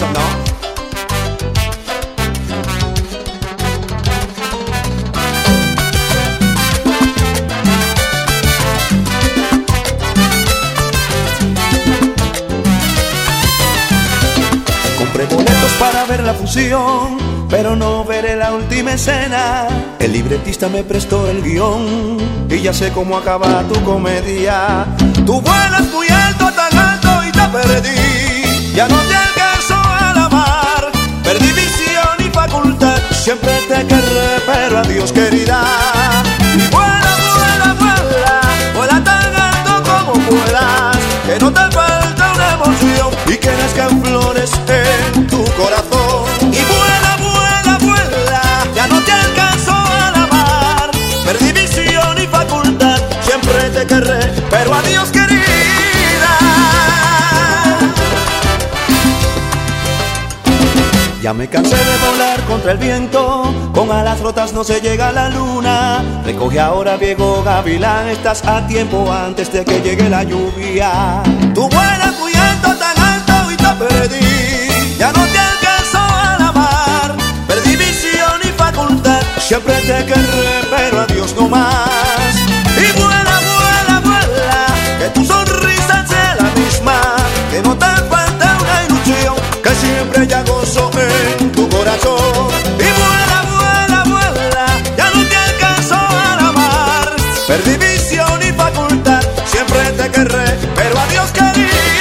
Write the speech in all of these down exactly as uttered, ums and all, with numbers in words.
eso no. Compré boletos para ver la fusión, pero no veré la última escena. El libretista me prestó el guión y ya sé cómo acaba tu comedia. Tú vuelas muy alto, tan alto y te perdí. Ya no te alcanzo a la mar. Perdí visión y facultad. Siempre te querré, pero adiós querida. Y vuela, vuela, vuela, vuela tan alto como puedas. Que no te falta una emoción y que nazcan flores en tu corazón. Y vuela, vuela, vuela, ya no te alcanzo a la mar. Perdí visión y facultad, siempre te querré, pero adiós querida. Ya me cansé de volar contra el viento, con alas rotas no se llega a la luna. Recoge ahora, viejo gavilán, estás a tiempo antes de que llegue la lluvia. Tú vuelas muy alto, tan alto y te perdí. Ya no te alcanzo a la mar. Perdí visión y facultad, siempre te querré, pero adiós no más. Y vuela, vuela, vuela, que tu sonrisa sea la misma. Que no te falta una ilusión, que siempre ya gozo en tu corazón. Y vuela, vuela, vuela, ya no te alcanzo a la mar. Perdí visión y facultad, siempre te querré, pero adiós querida.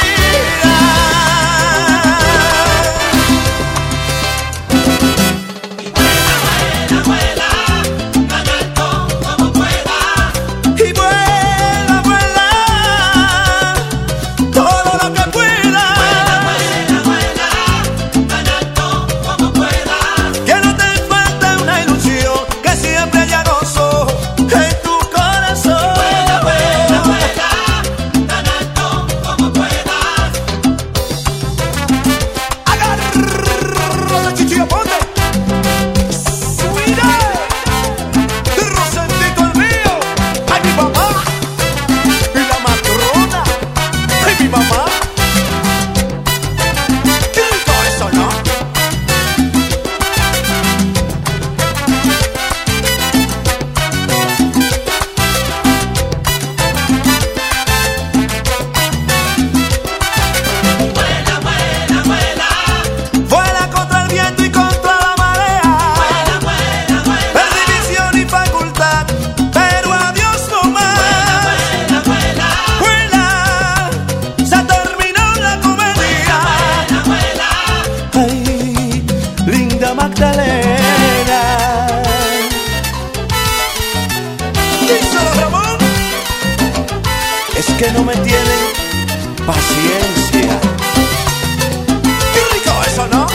Es que no me tienen paciencia. ¡Qué rico eso, ¿no?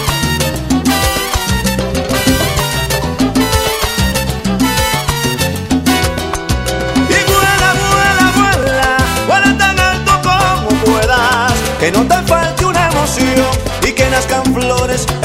Y vuela, vuela, vuela, vuela tan alto como puedas. Que no te falte una emoción y que nazcan flores